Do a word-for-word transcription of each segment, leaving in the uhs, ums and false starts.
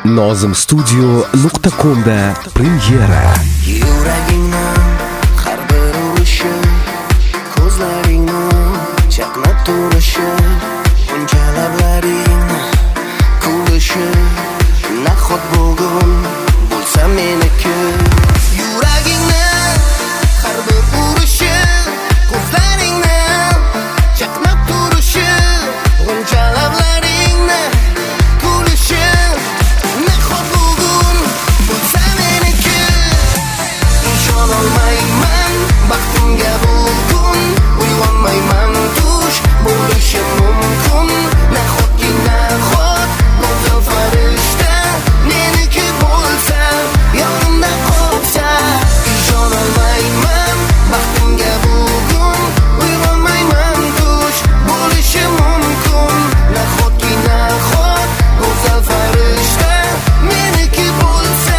nozim studio nuqta com da premyera. Yuragingni har bir urishi, ko'zlaringni chaqnab turishi, uncha lablaringni kulishi, nahot bugun bo'lsa meniki. Yuragingni har bir urishi, ko'zlaringni chaqnab turishi, uncha lablaringni kulishi, nahot bugun bo'lsa meniki. Ishonolmayman baxtimga bugun, uyg'onmayman tush bo'lishi mumkin. Nahotki nahot go'zal farishta meniki bo'lsa, yonimda qolsa. Ishonolmayman baxtimga bugun, uyg'onmayman tush bo'lishi mumkin. Nahotki nahot go'zal farishta meniki bo'lsa.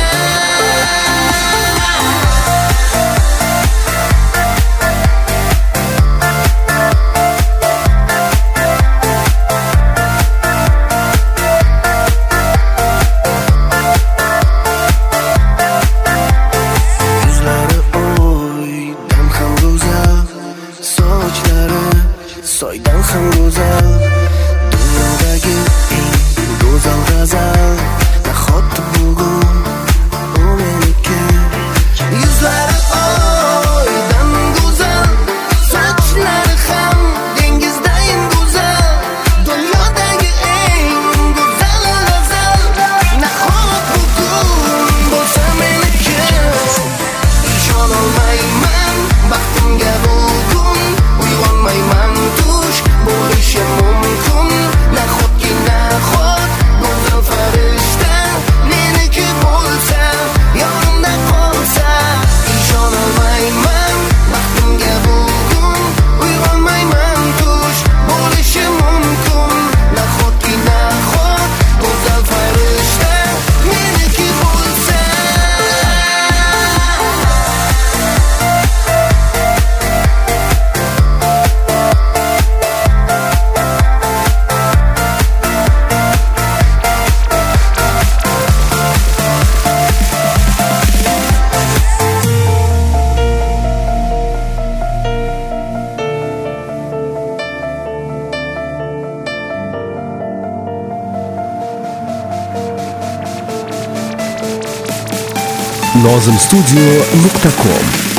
Yuzlari o'ydan ham go'zal, sochlari soydan ham go'zal. Dunyodagi eng go'zal g'azal, nahot bugun u meniki. Yuzlari o'ydan go'zal, sochlari ham dengizdayin go'zal. Dunyodagi eng go'zal g'azal, nahot bugun bo'lsa meniki. Ishonolmayman baxtimga bugun, uyg'onmayman tush bo'lishi mumkin. Nahotki nahot go'zal farishta meniki bo'lsa, yonimda qolsa. Ishonolmayman baxtimga bugun, uyg'onmayman tush bo'lishi mumkin. Nahotki nahot go'zal farishta meniki bo'lsa. nozim studio nuqta com